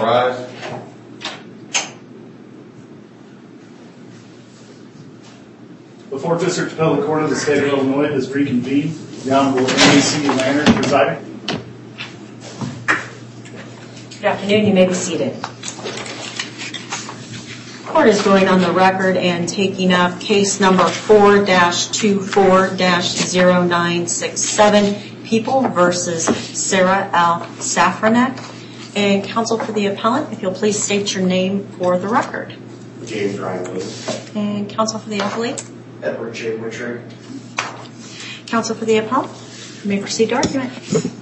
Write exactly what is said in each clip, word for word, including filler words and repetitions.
All rise. The fourth District Appellate Court of the State of Illinois has reconvened. The Honorable Amy C. Lannert presiding. Good afternoon. You may be seated. Court is going on the record and taking up case number four dash twenty-four dash zero nine six seven, People versus Sarah L. Safranek. And counsel for the appellant, if you'll please state your name for the record. James Ryan Williams. And counsel for the appellate? Edward J. Wittrig. Counsel for the appellant, you may proceed to argument.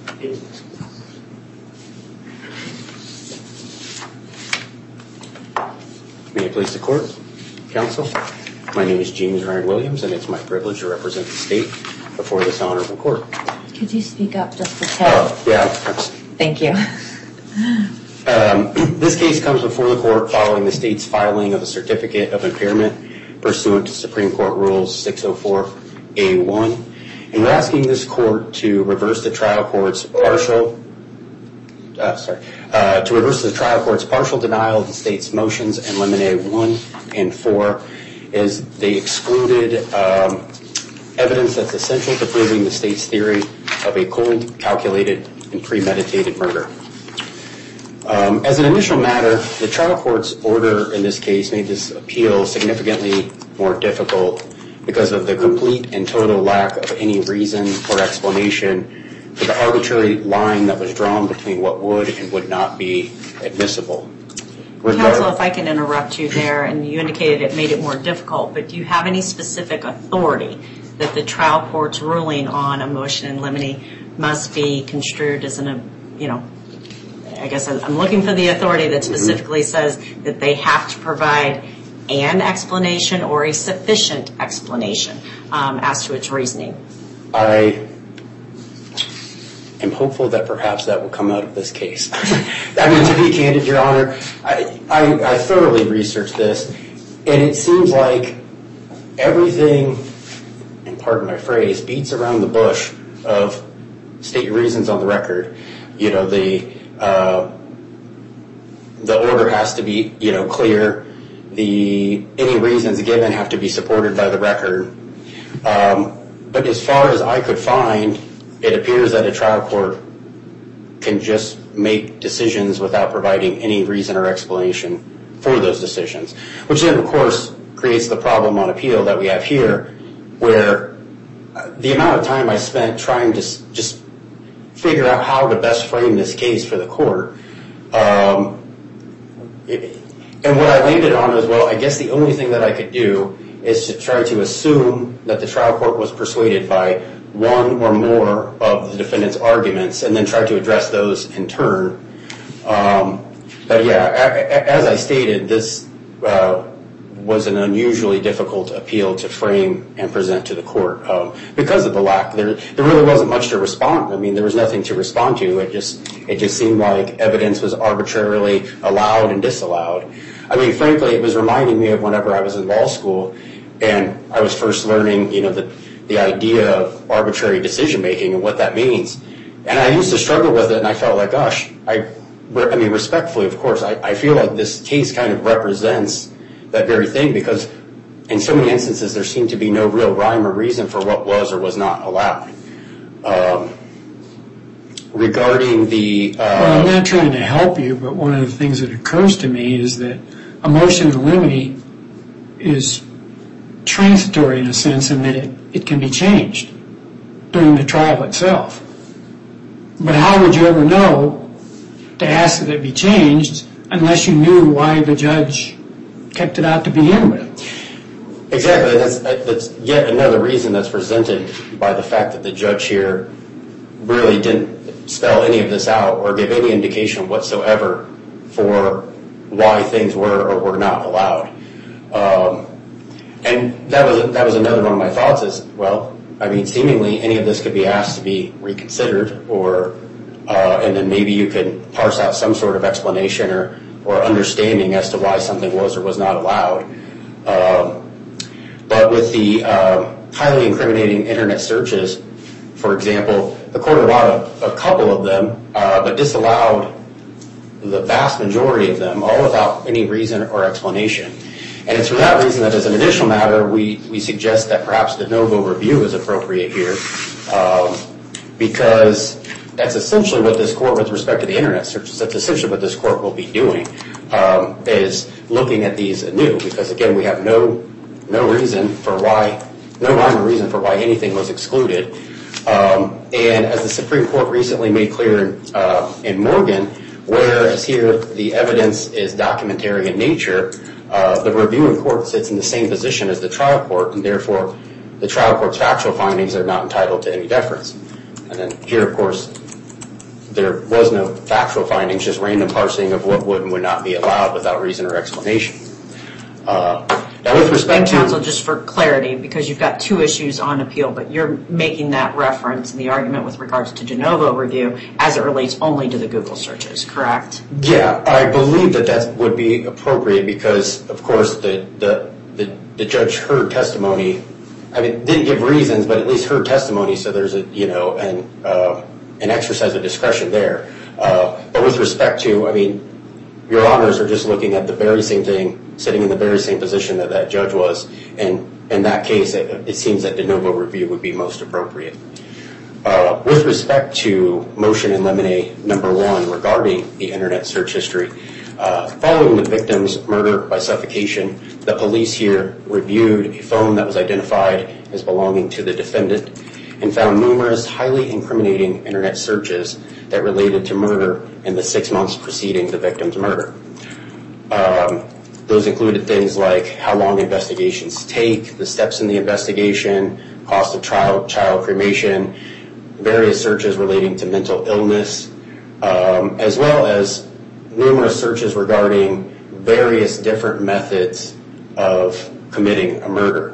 May it please the court, counsel. My name is James Ryan Williams, and it's my privilege to represent the state before this honorable court. Could you speak up just a tad? Oh, yeah. Thank you. Um, this case comes before the court following the state's filing of a certificate of impairment pursuant to Supreme Court Rules six oh four A one. And we're asking this court to reverse the trial court's partial Uh, sorry, uh, to reverse the trial court's partial denial of the state's motions in limine one and four, is they excluded um, evidence that's essential to proving the state's theory of a cold, calculated, and premeditated murder. Um, as an initial matter, the trial court's order in this case made this appeal significantly more difficult because of the complete and total lack of any reason or explanation for the arbitrary line that was drawn between what would and would not be admissible. Regard- Counsel, if I can interrupt you there, and you indicated it made it more difficult, but do you have any specific authority that the trial court's ruling on a motion in limine must be construed as an, you know, I guess I'm looking for the authority that specifically mm-hmm. says that they have to provide an explanation or a sufficient explanation um, as to its reasoning? I am hopeful that perhaps that will come out of this case. I mean, to be candid, Your Honor, I, I, I thoroughly researched this, and it seems like everything, and pardon my phrase, beats around the bush of state reasons on the record. You know, the uh, the order has to be, you know, clear. The any reasons given have to be supported by the record. Um, but as far as I could find, it appears that a trial court can just make decisions without providing any reason or explanation for those decisions, which then, of course, creates the problem on appeal that we have here, where the amount of time I spent trying to just figure out how to best frame this case for the court, um, it, and what I landed on was, well, I guess the only thing that I could do is to try to assume that the trial court was persuaded by one or more of the defendant's arguments and then try to address those in turn. Um, but yeah, a- a- as I stated, this uh, was an unusually difficult appeal to frame and present to the court um, because of the lack. There, there really wasn't much to respond. I mean, there was nothing to respond to. It just, it just seemed like evidence was arbitrarily allowed and disallowed. I mean, frankly, it was reminding me of whenever I was in law school and I was first learning, you know, the the idea of arbitrary decision-making and what that means. And I used to struggle with it, and I felt like, gosh, I, I mean, respectfully, of course, I, I feel like this case kind of represents that very thing, because in so many instances there seemed to be no real rhyme or reason for what was or was not allowed. Um, regarding the... Uh, well, I'm not trying to help you, but one of the things that occurs to me is that a motion in limine is transitory in a sense in that it, it can be changed during the trial itself. But how would you ever know to ask that it be changed unless you knew why the judge kept it out to begin with? Exactly. That's, that's yet another reason that's presented by the fact that the judge here really didn't spell any of this out or give any indication whatsoever for why things were or were not allowed. Um, And that was that was another one of my thoughts is, well, I mean, seemingly any of this could be asked to be reconsidered, or uh, and then maybe you could parse out some sort of explanation or, or understanding as to why something was or was not allowed. Um, but with the uh, highly incriminating internet searches, for example, the court allowed a, a couple of them, uh, but disallowed the vast majority of them, all without any reason or explanation. And it's for that reason that as an initial matter, we, we suggest that perhaps de novo review is appropriate here, um, because that's essentially what this court, with respect to the internet searches, that's essentially what this court will be doing, um, is looking at these anew, because again, we have no no reason for why, no rhyme or reason for why anything was excluded. Um, and as the Supreme Court recently made clear in, uh, in Morgan, whereas here the evidence is documentary in nature, uh, the reviewing court sits in the same position as the trial court, and therefore the trial court's factual findings are not entitled to any deference. And then here, of course, there was no factual findings, just random parsing of what would and would not be allowed without reason or explanation. Uh, now, with respect to counsel, just for clarity, because you've got two issues on appeal, but you're making that reference in the argument with regards to de novo review as it relates only to the Google searches, correct? Yeah, I believe that that would be appropriate because, of course, the the the, the judge heard testimony. I mean, didn't give reasons, but at least heard testimony. So there's a you know an uh, an exercise of discretion there. Uh, but with respect to, I mean, Your Honors are just looking at the very same thing, sitting in the very same position that that judge was, and in that case, it, it seems that de novo review would be most appropriate. Uh, with respect to motion in limine number one regarding the internet search history, uh, following the victim's murder by suffocation, the police here reviewed a phone that was identified as belonging to the defendant and found numerous highly incriminating internet searches that related to murder in the six months preceding the victim's murder. Um, those included things like how long investigations take, the steps in the investigation, cost of trial, child cremation, various searches relating to mental illness, um, as well as numerous searches regarding various different methods of committing a murder,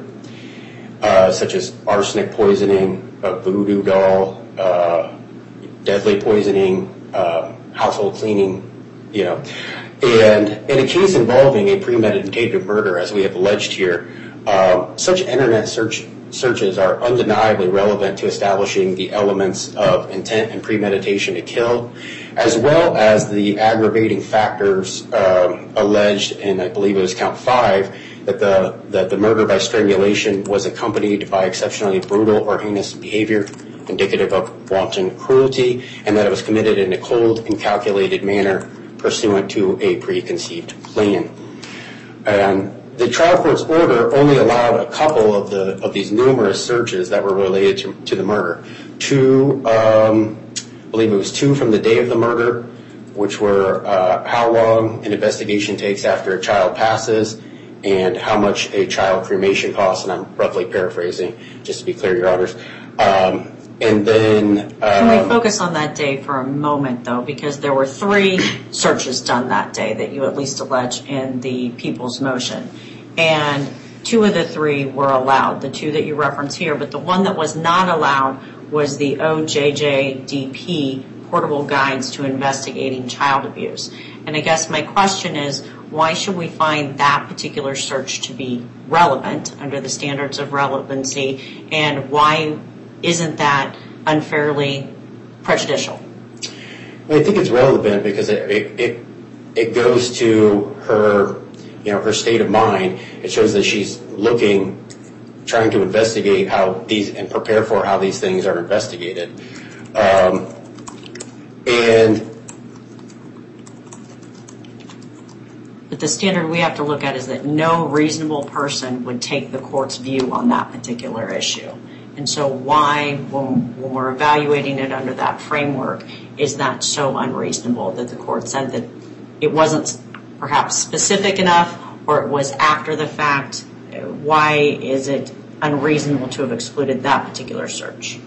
uh, such as arsenic poisoning, a voodoo doll, uh, deadly poisoning, uh, household cleaning, you know. And in a case involving a premeditated murder, as we have alleged here, um, such internet search searches are undeniably relevant to establishing the elements of intent and premeditation to kill, as well as the aggravating factors um, alleged in, I believe it was count five, that the that the murder by strangulation was accompanied by exceptionally brutal or heinous behavior indicative of wanton cruelty, and that it was committed in a cold and calculated manner pursuant to a preconceived plan. And the trial court's order only allowed a couple of the of these numerous searches that were related to, to the murder. Two, um, I believe it was two from the day of the murder, which were uh, how long an investigation takes after a child passes, and how much a child cremation costs, and I'm roughly paraphrasing, just to be clear, Your Honors. Um, and then... Um, Can we focus on that day for a moment, though, because there were three searches done that day that you at least allege in the people's motion. And two of the three were allowed, the two that you reference here, but the one that was not allowed was the O J J D P, Portable Guides to Investigating Child Abuse. And I guess my question is, why should we find that particular search to be relevant under the standards of relevancy, and why isn't that unfairly prejudicial? I think it's relevant because it, it, it, it goes to her, you know, her state of mind. It shows that she's looking, trying to investigate how these, and prepare for how these things are investigated. Um, and But the standard we have to look at is that no reasonable person would take the court's view on that particular issue. And so why, when, when we're evaluating it under that framework, is that so unreasonable that the court said that it wasn't perhaps specific enough, or it was after the fact? Why is it unreasonable to have excluded that particular search?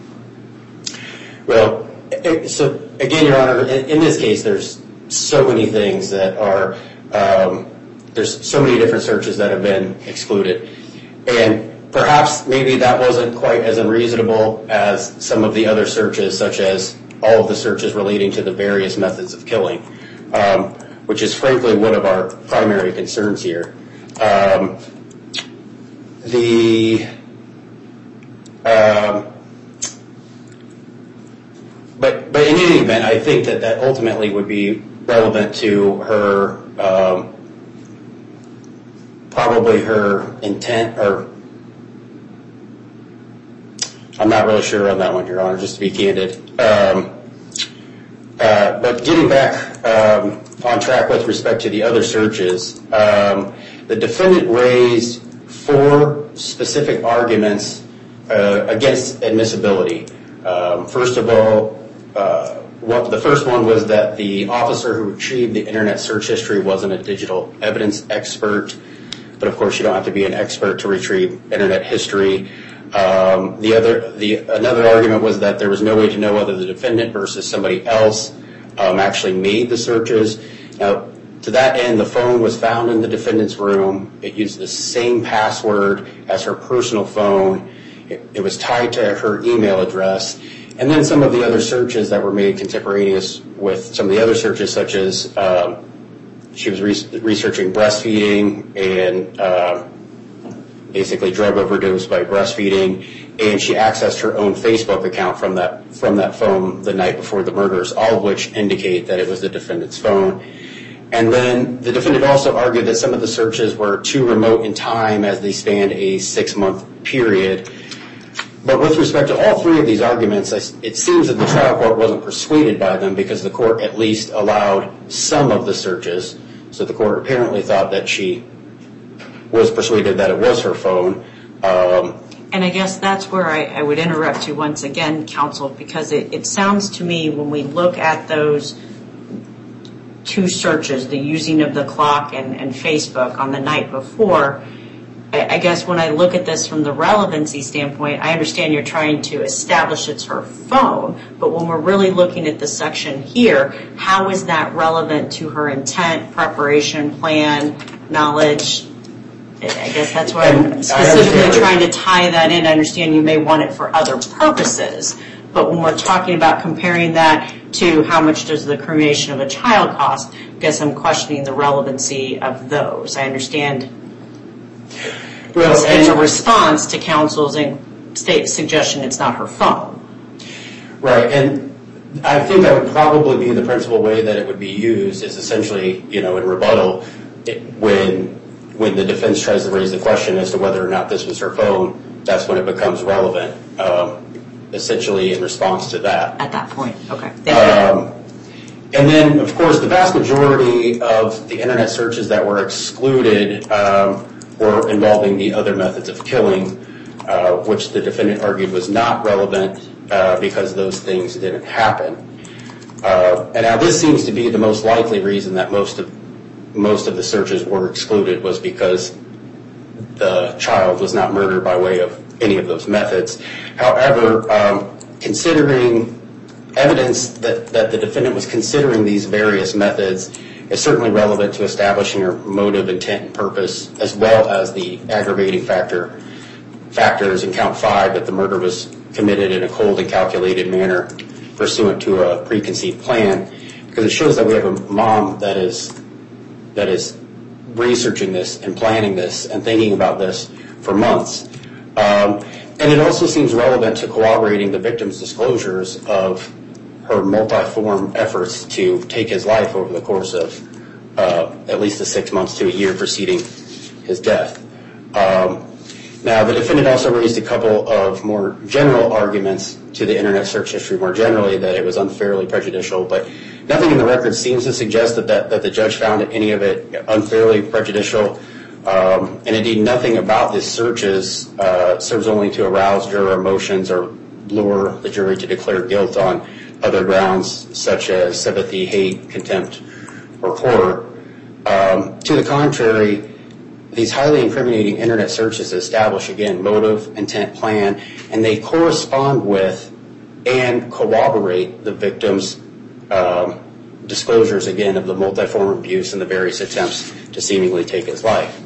Well, so again, Your Honor, in, in this case, there's so many things that are, um, there's so many different searches that have been excluded. And perhaps maybe that wasn't quite as unreasonable as some of the other searches, such as all of the searches relating to the various methods of killing, um, which is frankly one of our primary concerns here. Um, the um, but but in any event, I think that that ultimately would be relevant to her, um, probably her intent, or I'm not really sure on that one, Your Honor, just to be candid. Um, uh, but getting back um, on track with respect to the other searches, um, the defendant raised four specific arguments uh, against admissibility. Um, first of all, uh, what, the first one was that the officer who retrieved the internet search history wasn't a digital evidence expert, but of course you don't have to be an expert to retrieve internet history. Um, the other, the another argument was that there was no way to know whether the defendant versus somebody else um, actually made the searches. Now, to that end, the phone was found in the defendant's room. It used the same password as her personal phone. It, it was tied to her email address. And then some of the other searches that were made contemporaneous with some of the other searches, such as um, she was re- researching breastfeeding and uh, basically drug overdose by breastfeeding, and she accessed her own Facebook account from that from that phone the night before the murders, all of which indicate that it was the defendant's phone. And then the defendant also argued that some of the searches were too remote in time as they spanned a six-month period. But with respect to all three of these arguments, it seems that the trial court wasn't persuaded by them because the court at least allowed some of the searches. So the court apparently thought that she was persuaded that it was her phone. Um, and I guess that's where I, I would interrupt you once again, counsel, because it, it sounds to me when we look at those two searches, the using of the clock and, and Facebook on the night before, I guess when I look at this from the relevancy standpoint, I understand you're trying to establish it's her phone, but when we're really looking at the section here, how is that relevant to her intent, preparation, plan, knowledge? I guess that's why I'm specifically trying to tie that in. I understand you may want it for other purposes, but when we're talking about comparing that to how much does the cremation of a child cost, I guess I'm questioning the relevancy of those. I understand well, it's, it's a response to counsel's state suggestion it's not her phone. Right, and I think that would probably be the principal way that it would be used is essentially, you know, in rebuttal it, when when the defense tries to raise the question as to whether or not this was her phone, that's when it becomes relevant, um, essentially in response to that. At that point, okay. Thank um, you. And then, of course, the vast majority of the internet searches that were excluded um, were involving the other methods of killing, uh, which the defendant argued was not relevant uh, because those things didn't happen. Uh, and now this seems to be the most likely reason that most of most of the searches were excluded was because the child was not murdered by way of any of those methods. However, um, considering evidence that, that the defendant was considering these various methods is certainly relevant to establishing her motive, intent, and purpose, as well as the aggravating factor factors in count five that the murder was committed in a cold and calculated manner pursuant to a preconceived plan, because it shows that we have a mom that is that is researching this and planning this and thinking about this for months. Um, and it also seems relevant to corroborating the victim's disclosures of her multi-form efforts to take his life over the course of uh, at least the six months to a year preceding his death. Um, now, the defendant also raised a couple of more general arguments to the internet search history more generally, that it was unfairly prejudicial, but nothing in the record seems to suggest that, that, that the judge found any of it unfairly prejudicial. Um, and indeed, nothing about these searches uh, serves only to arouse juror emotions or lure the jury to declare guilt on other grounds such as sympathy, hate, contempt, or horror. Um, to the contrary, these highly incriminating internet searches establish, again, motive, intent, plan, and they correspond with and corroborate the victim's um, disclosures, again, of the multiform abuse and the various attempts to seemingly take his life.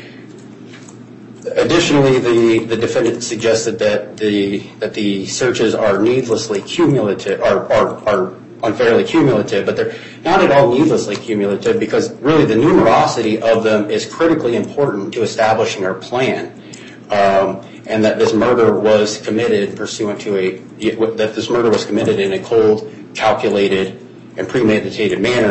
Additionally, the, the defendant suggested that the that the searches are needlessly cumulative, are, are, are unfairly cumulative, but they're not at all needlessly cumulative because really the numerosity of them is critically important to establishing our plan, um, and that this murder was committed pursuant to a that this murder was committed in a cold, calculated, and premeditated manner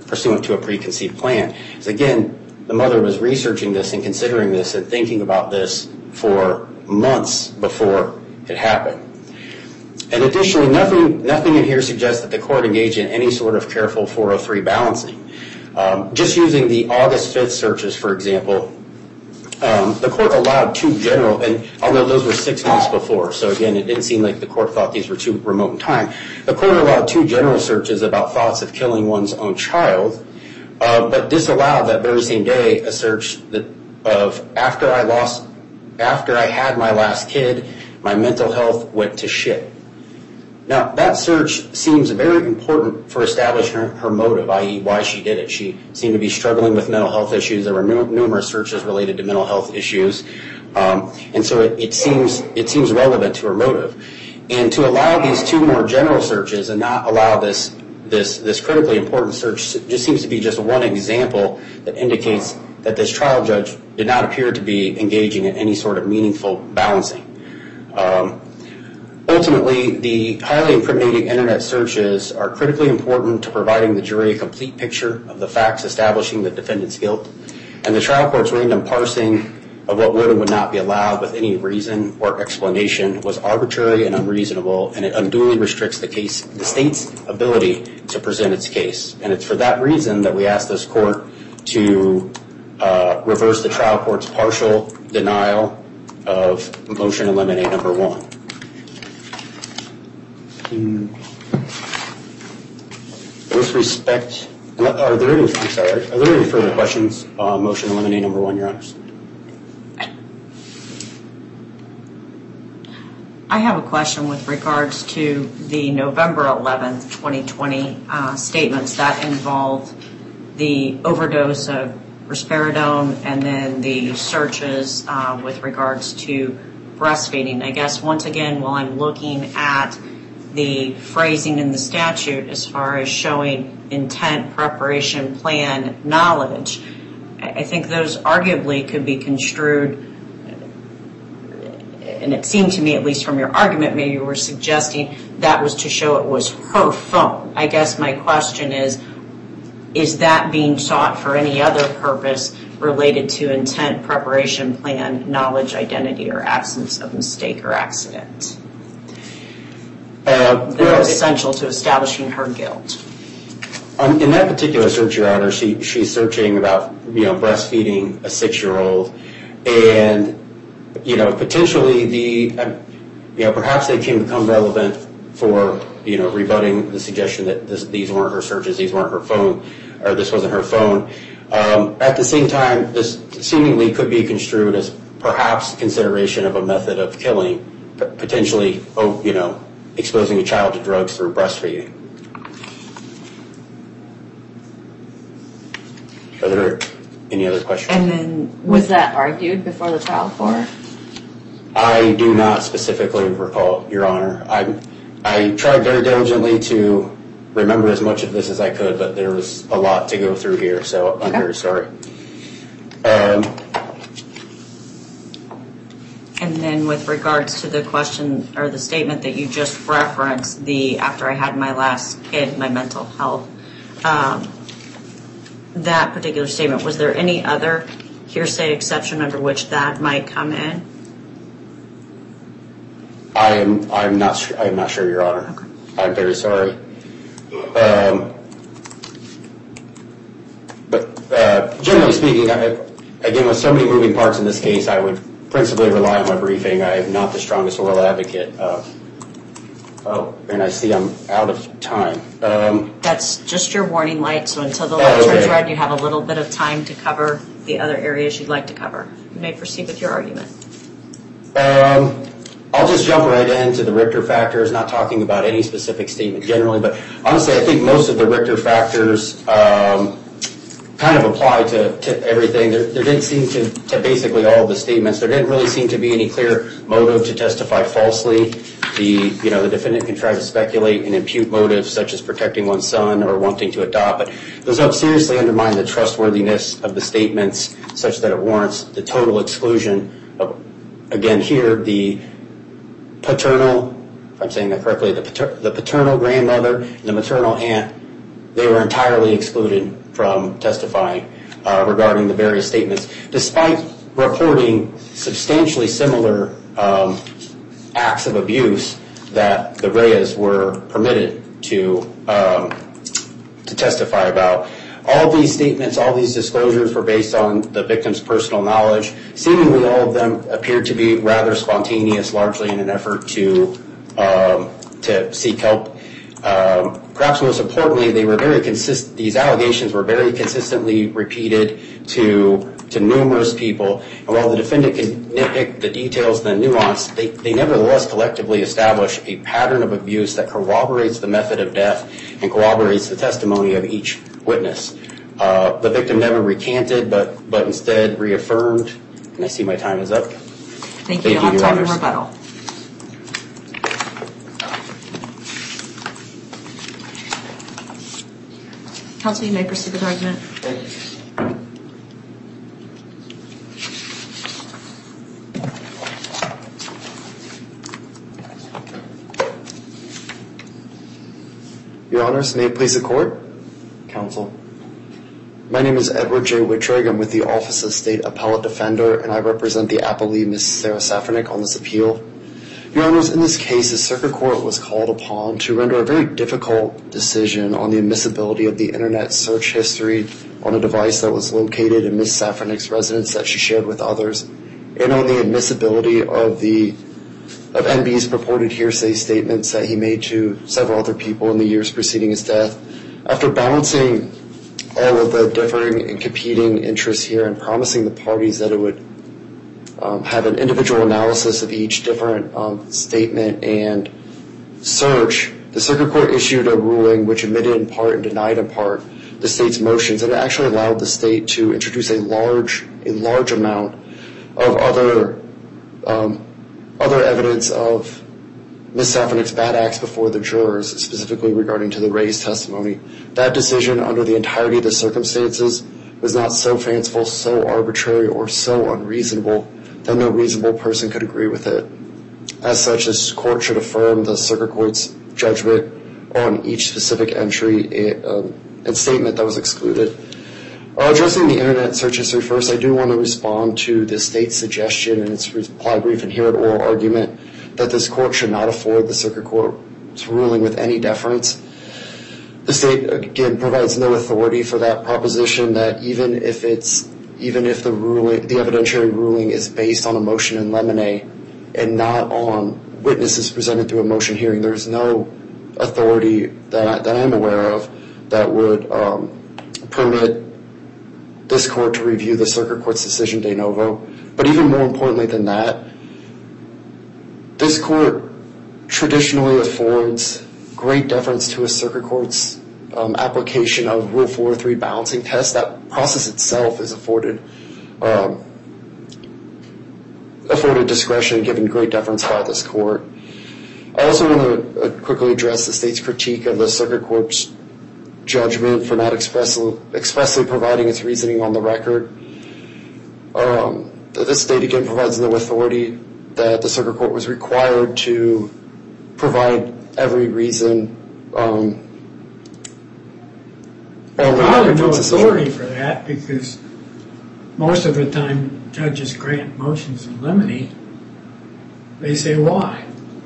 pursuant to a preconceived plan. Because again, the mother was researching this and considering this and thinking about this for months before it happened. And additionally, nothing, nothing in here suggests that the court engaged in any sort of careful four oh three balancing. Um, just using the August fifth searches, for example, um, the court allowed two general, and although those were six months before, so again, it didn't seem like the court thought these were too remote in time, the court allowed two general searches about thoughts of killing one's own child, uh, but disallowed that very same day a search that of after I lost, after I had my last kid, my mental health went to shit. Now, that search seems very important for establishing her, her motive, that is why she did it. She seemed to be struggling with mental health issues. There were nu- numerous searches related to mental health issues. Um, and so it, it seems it seems relevant to her motive. And to allow these two more general searches and not allow this, this, this critically important search just seems to be just one example that indicates that this trial judge did not appear to be engaging in any sort of meaningful balancing. Um, Ultimately, the highly incriminating internet searches are critically important to providing the jury a complete picture of the facts establishing the defendant's guilt, and the trial court's random parsing of what would and would not be allowed with any reason or explanation was arbitrary and unreasonable, and it unduly restricts the case, the state's ability to present its case. And it's for that reason that we ask this court to uh, reverse the trial court's partial denial of motion in limine number one. With respect, are there any? I'm sorry. Are there any further questions on motion in limine number one, Your Honors? I have a question with regards to the November eleventh, twenty twenty uh, statements that involved the overdose of risperidone and then the searches uh, with regards to breastfeeding. I guess once again, while I'm looking at the phrasing in the statute as far as showing intent, preparation, plan, knowledge, I think those arguably could be construed, and it seemed to me, at least from your argument, maybe you were suggesting that was to show it was her phone. I guess my question is, is that being sought for any other purpose related to intent, preparation, plan, knowledge, identity, or absence of mistake or accident? Uh, that are essential to establishing her guilt. Um, in that particular search, Your Honor, she, she's searching about, you know, breastfeeding a six-year-old, and, you know, potentially the, um, you know, perhaps they can become relevant for, you know, rebutting the suggestion that this, these weren't her searches, these weren't her phone, or this wasn't her phone. Um, at the same time, this seemingly could be construed as perhaps consideration of a method of killing, potentially, oh, you know, exposing a child to drugs through breastfeeding. Are there any other questions? And then Was that argued before the trial court? I do not specifically recall, Your Honor. I I tried very diligently to remember as much of this as I could, but there was a lot to go through here, so I'm Okay. very sorry. Um, And then with regards to the question or the statement that you just referenced, the after I had my last kid, my mental health, um, that particular statement, was there any other hearsay exception under which that might come in? I am I'm not sure, I'm not sure, Your Honor. Okay. I'm very sorry. Um, but uh, generally speaking, I, again, with so many moving parts in this case, I would principally rely on my briefing. I am not the strongest oral advocate. Uh, oh, and I see I'm out of time. Um, That's just your warning light, so until the Oh, light turns okay. red, you have a little bit of time to cover the other areas you'd like to cover. You may proceed with your argument. Um, I'll just jump right into the Richter factors, not talking about any specific statement generally, but honestly, I think most of the Richter factors um, kind of apply to, to everything. There, there didn't seem to, to basically all of the statements. There didn't really seem to be any clear motive to testify falsely. The, you know, the defendant can try to speculate and impute motives such as protecting one's son or wanting to adopt, but those don't seriously undermine the trustworthiness of the statements such that it warrants the total exclusion of, again here, the paternal, if I'm saying that correctly, the, pater, the paternal grandmother and the maternal aunt. they were entirely excluded from testifying uh, regarding the various statements, despite reporting substantially similar um, acts of abuse that the Reyes were permitted to um, to testify about. All of these statements, all these disclosures were based on the victim's personal knowledge. Seemingly all of them appeared to be rather spontaneous, largely in an effort to um, to seek help. Um, perhaps most importantly, they were very consist- these allegations were very consistently repeated to to numerous people. And while the defendant can nitpick the details and the nuance, they, they nevertheless collectively establish a pattern of abuse that corroborates the method of death and corroborates the testimony of each witness. Uh, the victim never recanted, but but instead reaffirmed. And I see my time is up. Thank you. Thank You'll you, have time Your for Honors. rebuttal. Counsel, you may proceed with argument. Your Honors, may it please the Court, Counsel. My name is Edward J. Wittrig. I'm with the Office of State Appellate Defender, and I represent the appellee, Miz Sarah Safranek, on this appeal. Your Honors, in this case, the Circuit Court was called upon to render a very difficult decision on the admissibility of the Internet search history on a device that was located in Miz Safranek's residence that she shared with others, and on the admissibility of the of N B's purported hearsay statements that he made to several other people in the years preceding his death. After balancing all of the differing and competing interests here and promising the parties that it would um, have an individual analysis of each different um, statement and search, the Circuit Court issued a ruling which admitted in part and denied in part the state's motions, and it actually allowed the state to introduce a large, a large amount of other um, other evidence of Miz Safranek's bad acts before the jurors, specifically regarding to the Reyes testimony. That decision, under the entirety of the circumstances, was not so fanciful, so arbitrary, or so unreasonable that no reasonable person could agree with it. As such, this court should affirm the Circuit Court's judgment on each specific entry and, um, and statement that was excluded. Uh, addressing the Internet search history first, I do want to respond to the state's suggestion in its reply brief and here at oral argument that this court should not afford the Circuit Court's ruling with any deference. The state, again, provides no authority for that proposition that even if it's even if the ruling, the evidentiary ruling is based on a motion in limine and not on witnesses presented through a motion hearing, there's no authority that, I, that I'm aware of that would um, permit this court to review the Circuit Court's decision de novo. But even more importantly than that, this court traditionally affords great deference to a Circuit Court's um, application of Rule four oh three balancing test. That process itself is afforded um, afforded discretion, given great deference by this court. I also want to uh, quickly address the state's critique of the Circuit Court's judgment for not expressly, expressly providing its reasoning on the record. Um, the state, again, provides no authority that the Circuit Court was required to provide every reason. Um, Probably no authority for that, because most of the time judges grant motions in limine. They say why.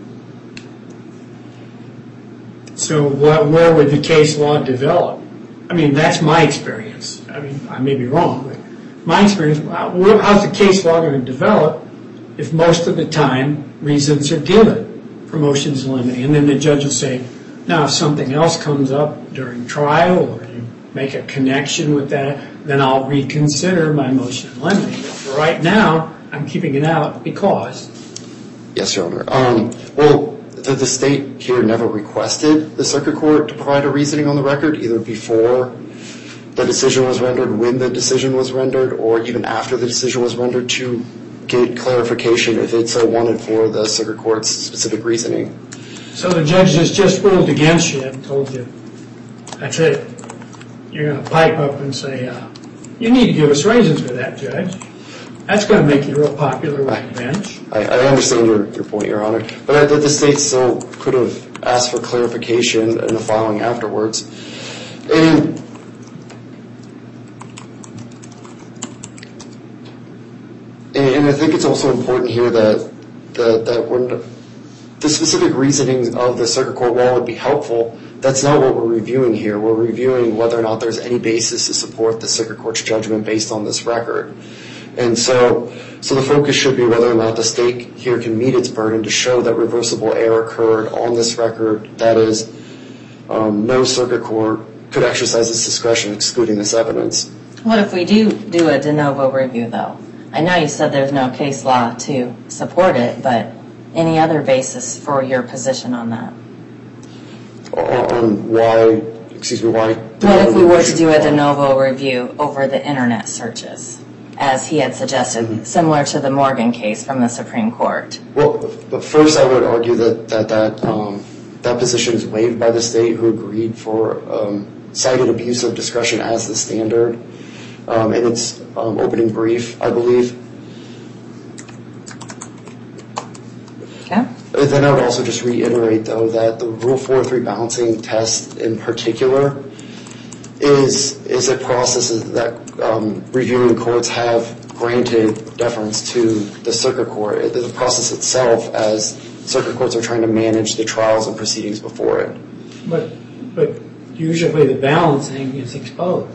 So what, where would the case law develop? I mean, that's my experience. I mean, I may be wrong, but my experience, how's the case law going to develop if most of the time reasons are given for motions in limine? And then the judge will say, now if something else comes up during trial or you make a connection with that, then I'll reconsider my motion in limine. But for right now, I'm keeping it out because. Yes, Your Honor. Um, well, the, the state here never requested the Circuit Court to provide a reasoning on the record, either before the decision was rendered, when the decision was rendered, or even after the decision was rendered, to get clarification if it so wanted for the Circuit Court's specific reasoning. So the judge has just ruled against you and told you, that's it. You're going to pipe up and say, uh, you need to give us reasons for that, Judge. That's going to make you real popular with the bench. I, I understand your, your point, Your Honor. But I, the state still could have asked for clarification in the filing afterwards. And and I think it's also important here that that that we're the specific reasoning of the circuit court, while it would be helpful, that's not what we're reviewing here. We're reviewing whether or not there's any basis to support the circuit court's judgment based on this record. And so, so the focus should be whether or not the state here can meet its burden to show that reversible error occurred on this record. That is, um, no circuit court could exercise its discretion excluding this evidence. What if we do do a de novo review, though? I know you said there's no case law to support it, but any other basis for your position on that? On why, excuse me, why? What if we were to do a de novo review over the internet searches, as he had suggested, mm-hmm. similar to the Morgan case from the Supreme Court? Well, but first I would argue that that that, um, that position is waived by the state, who agreed for um, cited abuse of discretion as the standard um, in its um, opening brief, I believe. Okay. Then I would also just reiterate, though, that the Rule four oh three balancing test in particular is is a process that um, reviewing courts have granted deference to the circuit court. The process itself, as circuit courts are trying to manage the trials and proceedings before it. But but usually the balancing is exposed.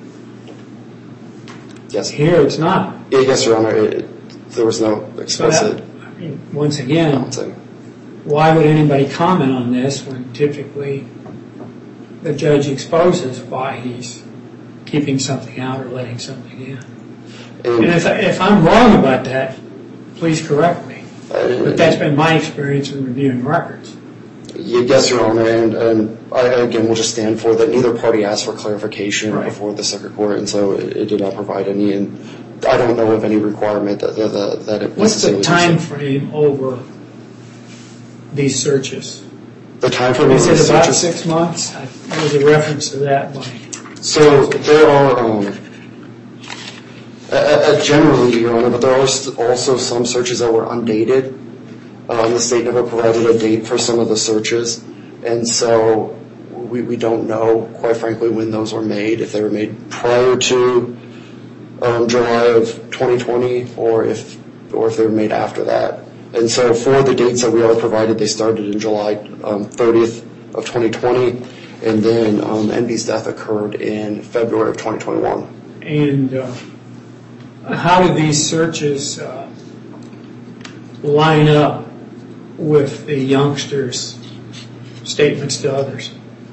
Yes. Here it's not. Yeah, yes, Your Honor. It, it, there was no explicit so that, I mean, once again, balancing. Why would anybody comment on this when typically the judge exposes why he's keeping something out or letting something in? And, and if, if I'm wrong about that, please correct me. Uh, but that's been my experience in reviewing records. Yes, Your Honor, and, and I, again, will just stand for that neither party asked for clarification right. before the circuit court, and so it, it did not provide any, and I don't know of any requirement that, that, that it What's the time frame over these searches? The time frame Is over it the about searches? six months? I, there was a reference to that. By so there are, um, uh, uh, generally, Your Honor, but there are also some searches that were undated. Um, the state never provided a date for some of the searches, and so we, we don't know, quite frankly, when those were made, if they were made prior to um, July of twenty twenty or if or if they were made after that. And so for the dates that we are provided, they started in July um, thirtieth of twenty twenty, and then um, N B's death occurred in February of twenty twenty-one. And uh, how do these searches uh, line up with the youngsters' statements to others?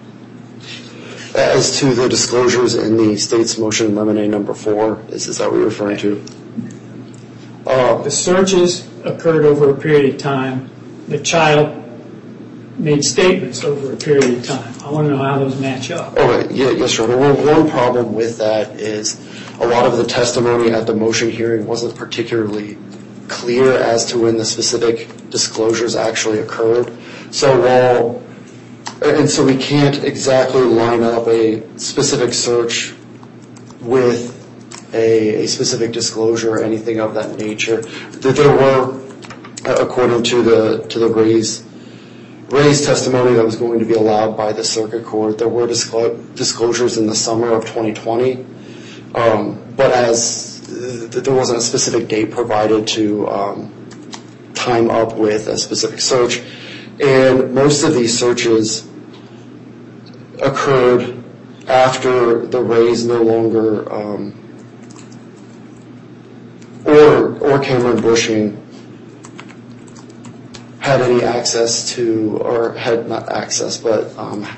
As to the disclosures in the state's motion lemonade number four, is, is that what you're referring to? Uh, the searches occurred over a period of time. The child made statements over a period of time. I want to know how those match up. Oh, yeah, yes, Your Honor. Well, one problem with that is a lot of the testimony at the motion hearing wasn't particularly clear as to when the specific disclosures actually occurred. So while, and so we can't exactly line up a specific search with a, a specific disclosure or anything of that nature. That there were, according to the to the Ray's Ray's testimony that was going to be allowed by the circuit court, there were disclo- disclosures in the summer of twenty twenty, um, but as there wasn't a specific date provided to um, time up with a specific search. And most of these searches occurred after the Rays no longer, um, or or Cameron Bushing had any access to, or had not access, but um,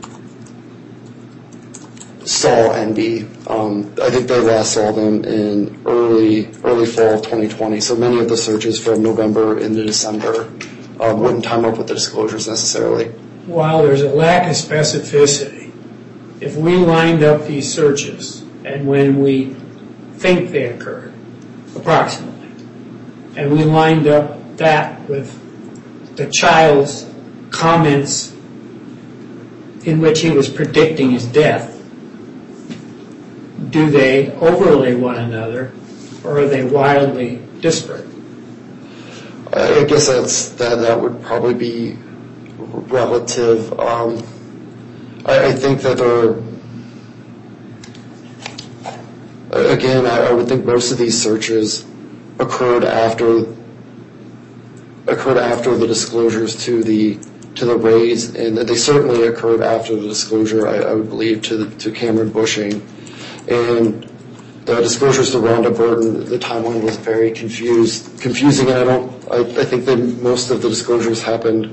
saw N B. Um, I think they last saw them in early early fall of twenty twenty. So many of the searches from November into December um, wouldn't time up with the disclosures necessarily. While there's a lack of specificity, if we lined up these searches and when we think they occurred, approximately, and we lined up that with the child's comments in which he was predicting his death, do they overlay one another, or are they wildly disparate? I guess that's that. That would probably be relative. Um, I, I think that there Again, I, I would think most of these searches occurred after occurred after the disclosures to the to the Rays, and they certainly occurred after the disclosure, I, I would believe, to the, to Cameron Bushing, and the disclosures to Rhonda Burton. The timeline was very confused, confusing, and I don't. I, I think that most of the disclosures happened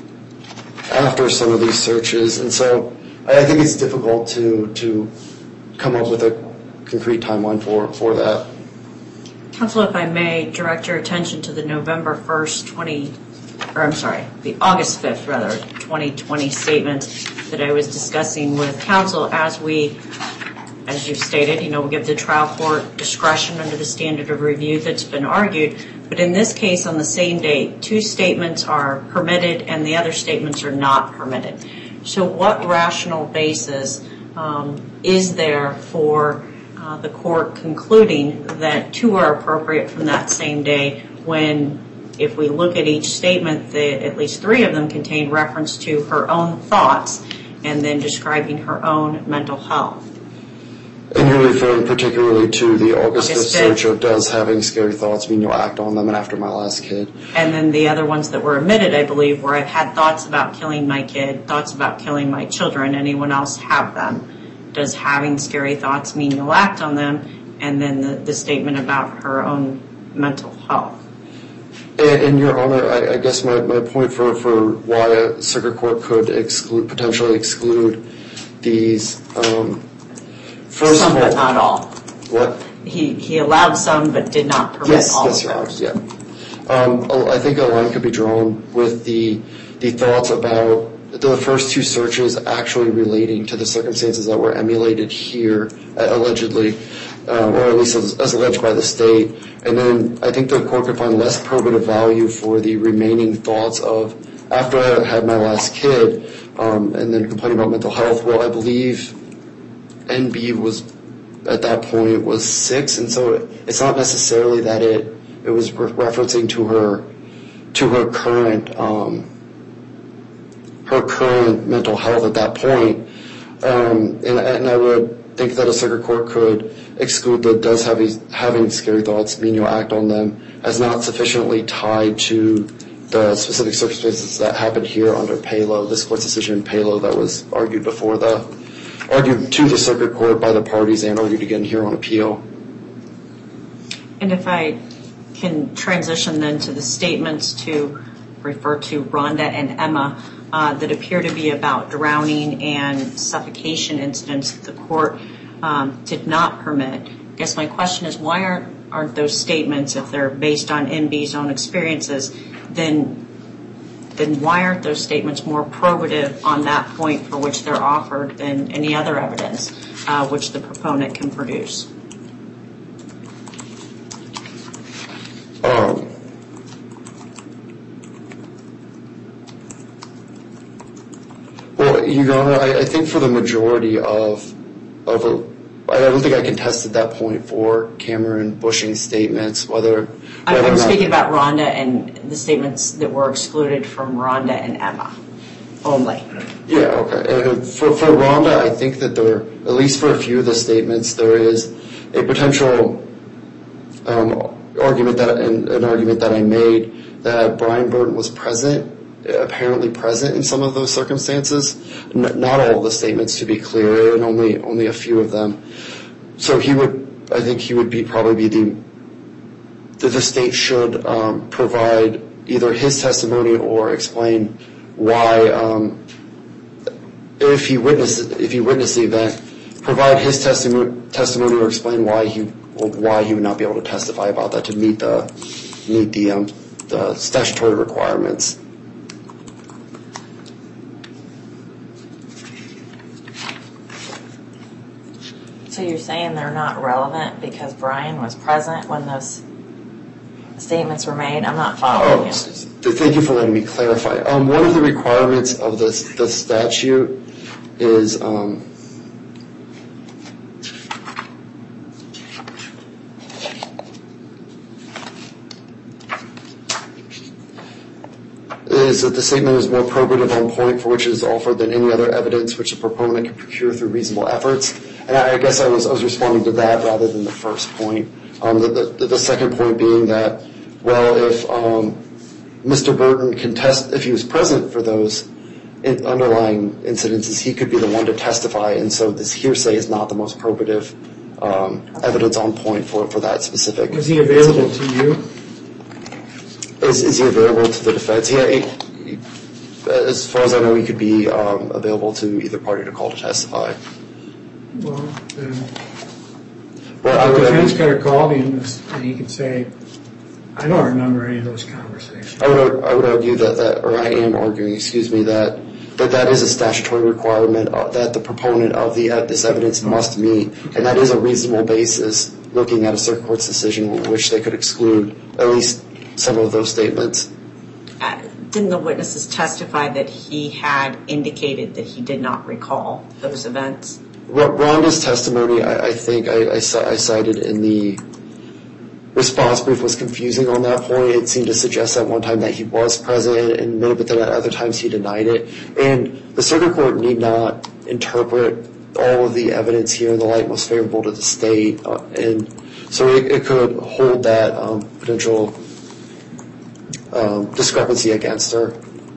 after some of these searches, and so I think it's difficult to to come up with a concrete timeline for for that. Counsel, if I may direct your attention to the November first, twenty, or I'm sorry, the August fifth, rather, twenty twenty statement that I was discussing with counsel. As we, as you've stated, you know, we give the trial court discretion under the standard of review that's been argued. But in this case, on the same date, two statements are permitted and the other statements are not permitted. So what rational basis um, is there for uh, the court concluding that two are appropriate from that same day when, if we look at each statement, the, at least three of them contain reference to her own thoughts and then describing her own mental health? And you're referring particularly to the August fifth August search of does having scary thoughts mean you'll act on them, and after my last kid. And then the other ones that were omitted, I believe, where I've had thoughts about killing my kid, thoughts about killing my children. Anyone else have them? Does having scary thoughts mean you'll act on them? And then the, the statement about her own mental health. And, and Your Honor, I, I guess my, my point for, for why a circuit court could exclude, potentially exclude these, um, first some, of all, but not all. What? He he allowed some, but did not permit Yes, all yes, of Your Honor, those. yeah. Um, I think a line could be drawn with the the thoughts about the first two searches actually relating to the circumstances that were emulated here, uh, allegedly, um, or at least as, as alleged by the state. And then I think the court could find less probative value for the remaining thoughts of, after I had my last kid, um, and then complaining about mental health. Well, I believe N B was, at that point, was six, and so it, it's not necessarily that it it was re- referencing to her to her current um, her current mental health at that point. Um, and, and I would think that a circuit court could exclude the does having, having scary thoughts mean you'll act on them as not sufficiently tied to the specific circumstances that happened here under Palo, this court's decision in Palo that was argued before the, argued to the circuit court by the parties and argued again here on appeal. And if I can transition then to the statements to refer to Rhonda and Emma uh, that appear to be about drowning and suffocation incidents that the court um, did not permit. I guess my question is, why aren't, aren't those statements, if they're based on N B's own experiences, then then why aren't those statements more probative on that point for which they're offered than any other evidence uh, which the proponent can produce? Um, well, Your Honor, I, I think for the majority of of a, I don't think I contested that point for Cameron Bushing's statements, whether, whether I'm or not, speaking about Rhonda and the statements that were excluded from Rhonda and Emma only. Yeah, okay. Uh, for, for Rhonda, I think that there, at least for a few of the statements, there is a potential um, argument that, an, an argument that I made that Brian Burton was present, apparently present in some of those circumstances. N- not all of the statements, to be clear, and only only a few of them. So he would, I think he would be probably be the the, the state should um, provide either his testimony or explain why, um, if he witnessed if he witnessed the event, provide his testimony testimony or explain why he why he would not be able to testify about that to meet the meet the um, the statutory requirements. So you're saying they're not relevant because Brian was present when those statements were made? I'm not following Oh, you. s- thank you for letting me clarify. Um, one of the requirements of the the statute is um, is that the statement is more probative on point for which it is offered than any other evidence which the proponent can procure through reasonable efforts. And I guess I was I was responding to that rather than the first point. Um, the, the the second point being that, well, if um, Mister Burton can test, if he was present for those in underlying incidences, he could be the one to testify, and so this hearsay is not the most probative um, evidence on point for, for that specific. Was he available incident. to you? Is is he available to the defense? Yeah, he, he, as far as I know, he could be um, available to either party to call to testify. Well, then Well, the I defense would, could have called him and he could say, I don't remember any of those conversations. I would I would argue that, that or I am arguing, excuse me, that that that is a statutory requirement uh, that the proponent of the uh, this evidence must meet, and that is a reasonable basis looking at a circuit court's decision which they could exclude at least some of those statements. Uh, didn't the witnesses testify that he had indicated that he did not recall those events? R- Rhonda's testimony, I, I think I, I, I cited in the response brief, was confusing on that point. It seemed to suggest at one time that he was present and admitted, but then at other times he denied it. And the circuit court need not interpret all of the evidence here in the light most favorable to the state, uh, and so it, it could hold that um, potential um, discrepancy against her.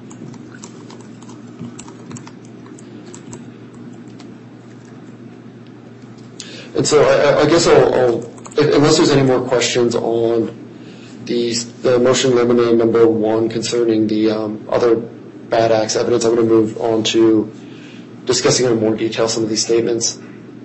And so I, I guess I'll, I'll, unless there's any more questions on the, the motion limiting number one concerning the um, other bad acts evidence, I'm going to move on to discussing in more detail some of these statements.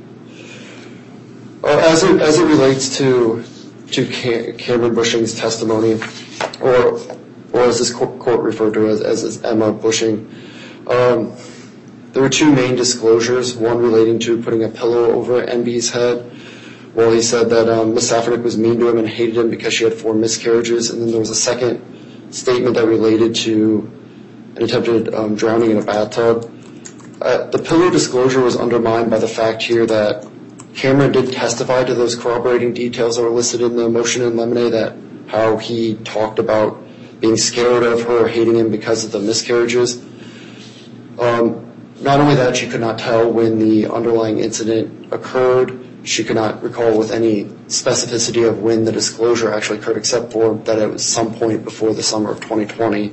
Uh, as it as it relates to to Cam- Cameron Bushing's testimony, or or as this court, court referred to as, as, as Emma Bushing, um, there were two main disclosures, one relating to putting a pillow over N B's head. Well, he said that um, Miss Safranek was mean to him and hated him because she had four miscarriages. And then there was a second statement that related to an attempted um, drowning in a bathtub. Uh, the pillow disclosure was undermined by the fact here that Cameron did testify to those corroborating details that were listed in the motion in limine, that how he talked about being scared of her, hating him because of the miscarriages. Um, Not only that, she could not tell when the underlying incident occurred. She could not recall with any specificity of when the disclosure actually occurred, except for that it was some point before the summer of twenty twenty.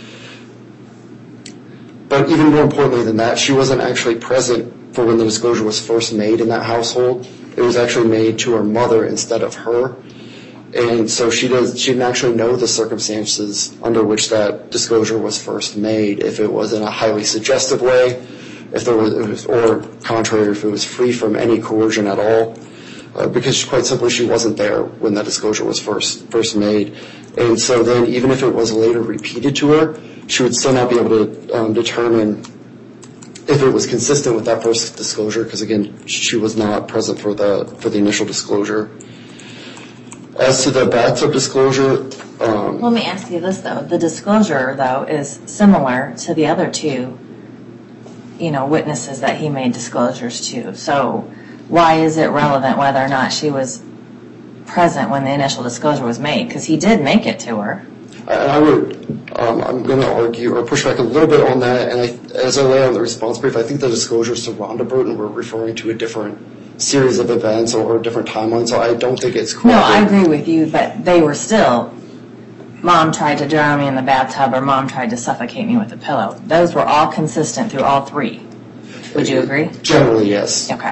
But even more importantly than that, she wasn't actually present for when the disclosure was first made in that household. It was actually made to her mother instead of her. And so she does. She didn't actually know the circumstances under which that disclosure was first made, if it was in a highly suggestive way, if there was, or contrary, if it was free from any coercion at all, uh, because quite simply she wasn't there when that disclosure was first first made. And so then, even if it was later repeated to her, she would still not be able to um, determine if it was consistent with that first disclosure, because again, she was not present for the for the initial disclosure. As to the bathtub disclosure, um, Let me ask you this, though. The disclosure, though, is similar to the other two, you know, witnesses that he made disclosures to. So why is it relevant whether or not she was present when the initial disclosure was made? Because he did make it to her. I, I would, um, I'm going to argue or push back a little bit on that. And I, as I lay on the response brief, I think the disclosures to Rhonda Burton were referring to a different series of events or a different timeline, so I don't think it's correct. No, I agree with you, but they were still, Mom tried to drown me in the bathtub or Mom tried to suffocate me with a pillow. Those were all consistent through all three. Would you agree? Generally, yes. Okay.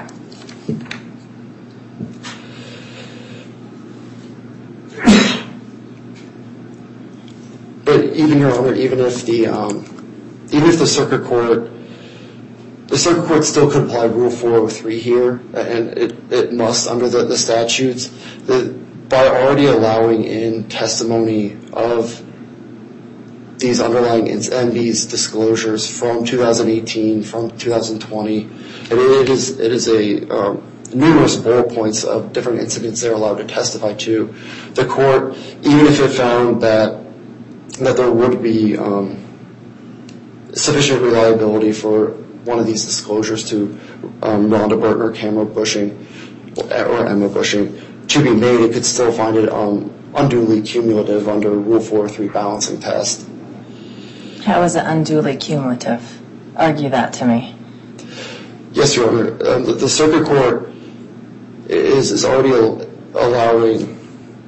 But even, Your Honor, even if the um, even if the circuit court The circuit court still could apply Rule four oh three here, and it, it must under the, the statutes. The, by already allowing in testimony of these underlying N B's disclosures from two thousand eighteen, from two thousand twenty, and it is it is a um, numerous bullet points of different incidents they're allowed to testify to. The court, even if it found that that there would be um, sufficient reliability for one of these disclosures to um, Rhonda Burton or Cameron Bushing or Emma Bushing to be made, it could still find it um, unduly cumulative under Rule four oh three balancing test. How is it unduly cumulative? Argue that to me. Yes, Your Honor. Um, the, the circuit court is, is already al- allowing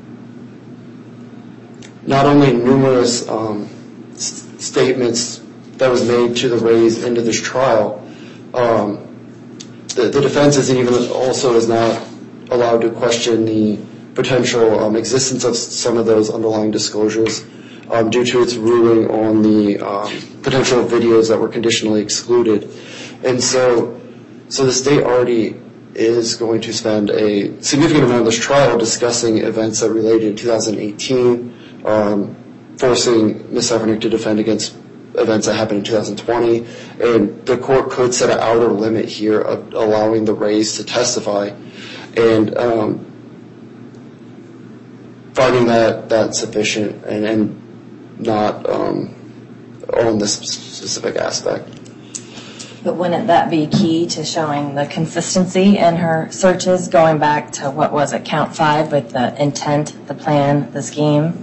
not only numerous um, s- statements that was made to the Rays into this trial, um, the, the defense isn't even also is not allowed to question the potential um, existence of some of those underlying disclosures um, due to its ruling on the um, potential videos that were conditionally excluded. And so, so the state already is going to spend a significant amount of this trial discussing events that related in two thousand eighteen, um, forcing Miz Safranek to defend against events that happened in two thousand twenty, and the court could set an outer limit here of allowing the Rays to testify, and um, finding that that's sufficient and, and not um, on this specific aspect. But wouldn't that be key to showing the consistency in her searches, going back to what was it, count five, with the intent, the plan, the scheme?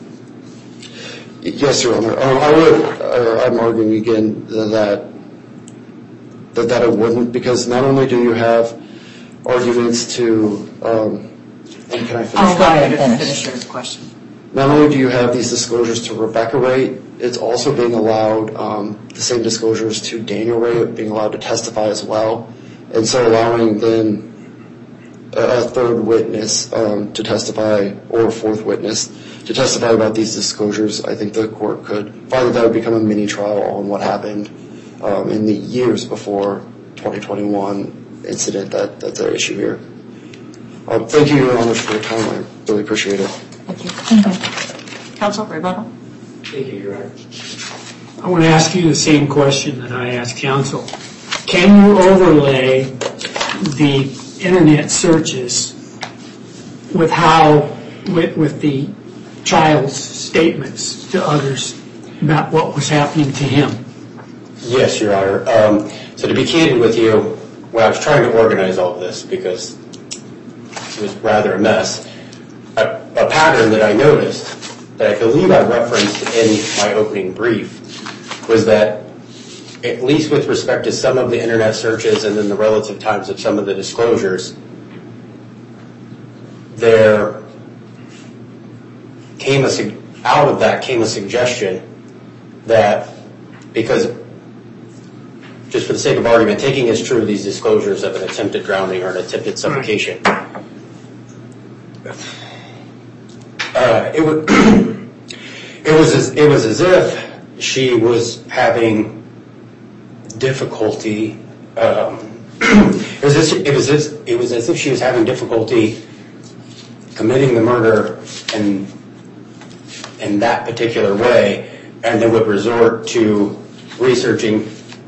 Yes, Your Honor. Um, I would. Uh, I'm arguing again that that that it wouldn't, because not only do you have arguments to. Um, and can I finish? Oh, go ahead, Finish finish. your question. Not only do you have these disclosures to Rebecca Ray, it's also being allowed um, the same disclosures to Daniel Ray, being allowed to testify as well, and so allowing then a, a third witness um, to testify, or a fourth witness to testify about these disclosures. I think the court could find that that would become a mini trial on what happened um, in the years before twenty twenty-one incident that, that's at issue here. Um, thank you, Your Honor, for your time. I really appreciate it. Thank you. Thank you. Counsel, rebuttal? Thank you, Your Honor. I want to ask you the same question that I asked counsel. Can you overlay the internet searches with how, with, with the child's statements to others about what was happening to him? Yes, Your Honor. Um, so to be candid with you, when I was trying to organize all of this, because it was rather a mess, a, a pattern that I noticed that I believe I referenced in my opening brief was that, at least with respect to some of the internet searches and then the relative times of some of the disclosures, there came a, out of that came a suggestion that, because just for the sake of argument, taking as true these disclosures of an attempted drowning or an attempted suffocation, uh, it, would it was as, it was as if she was having difficulty. Um, it was as, it was as, it was as if she was having difficulty committing the murder and in that particular way, and then would resort to researching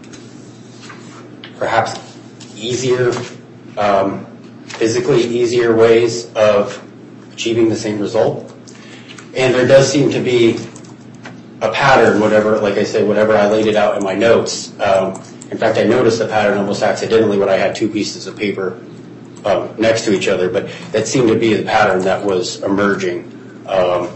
perhaps easier, um, physically easier ways of achieving the same result. And there does seem to be a pattern, whatever, like I said, whatever I laid it out in my notes. Um, in fact, I noticed the pattern almost accidentally when I had two pieces of paper um, next to each other, but that seemed to be the pattern that was emerging. Um,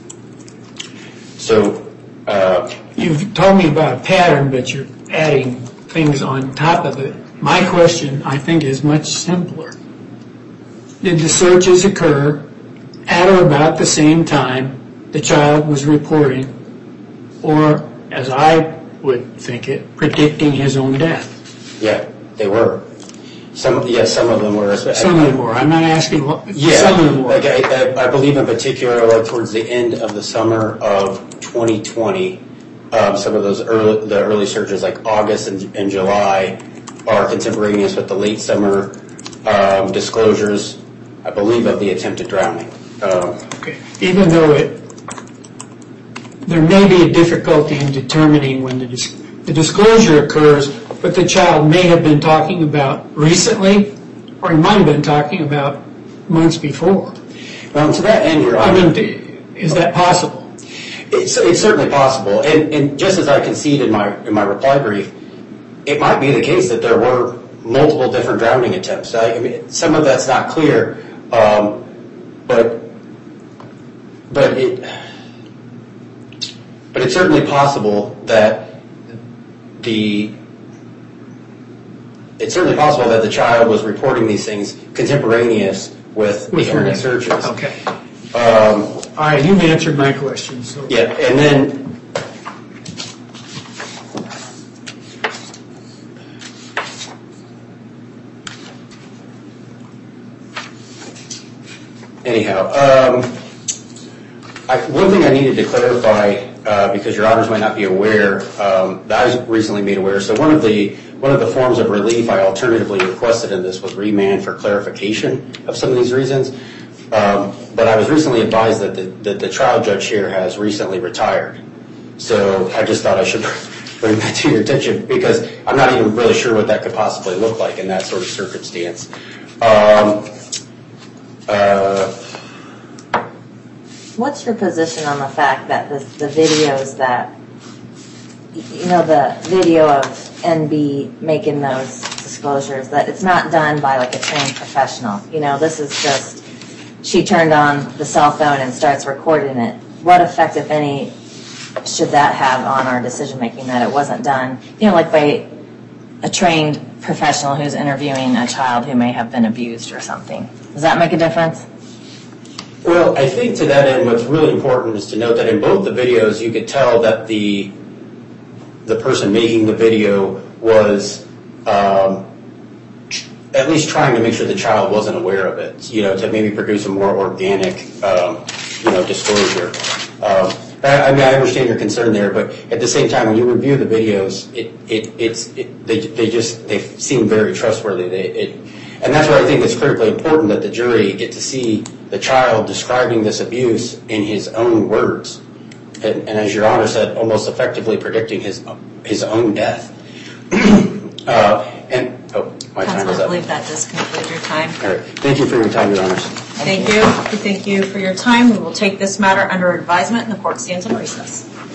So, uh, You've told me about a pattern, but you're adding things on top of it. My question, I think, is much simpler. Did the searches occur at or about the same time the child was reporting, or, as I would think it, predicting his own death? yeah, they were. Some, yeah, some of them were. Some of them were. I'm not asking what. Yeah, some of them were. Like I, I, I believe in particular, like towards the end of the summer of twenty twenty, um, some of those early, the early searches, like August and, and July, are contemporaneous with the late summer um, disclosures, I believe, of the attempted drowning. Um, Okay. Even though it, there may be a difficulty in determining when the, dis- the disclosure occurs, but the child may have been talking about recently, or he might have been talking about months before. well, to that end, Your I Honor, mean, d- is that possible? It's, it's certainly possible, and, and just as I conceded in my in my reply brief, it might be the case that there were multiple different drowning attempts. I, I mean, some of that's not clear, um, but but it but it's certainly possible that the it's certainly possible that the child was reporting these things contemporaneous with the With internet her. searches. Okay. Um, All right, you've answered my question, so. yeah, and then anyhow, um, I, one thing I needed to clarify, uh, because your honors might not be aware, um, that I was recently made aware. So one of the one of the forms of relief I alternatively requested in this was remand for clarification of some of these reasons. Um, but I was recently advised that the, that the trial judge here has recently retired. So I just thought I should bring that to your attention because I'm not even really sure what that could possibly look like in that sort of circumstance. Um, uh, What's your position on the fact that the, the videos that, you know, the video of N B making those disclosures, that it's not done by like a trained professional? You know, this is just, she turned on the cell phone and starts recording it. What effect, if any, should that have on our decision making that it wasn't done, you know, like by a trained professional who's interviewing a child who may have been abused or something? Does that make a difference? Well, I think to that end, what's really important is to note that in both the videos, you could tell that the the person making the video was um, at least trying to make sure the child wasn't aware of it, you know, to maybe produce a more organic, um, you know, disclosure. Um, I, I mean, I understand your concern there, but at the same time, when you review the videos, it it it's it, they they just they seem very trustworthy. They, it, and that's why I think it's critically important that the jury get to see the child describing this abuse in his own words, and, and as Your Honor said, almost effectively predicting his his own death. uh, and oh, my time is Counsel, I up. believe that does conclude your time. All right, thank you for your time, Your Honors. Thank you. We thank you for your time. We will take this matter under advisement, and the court stands in recess.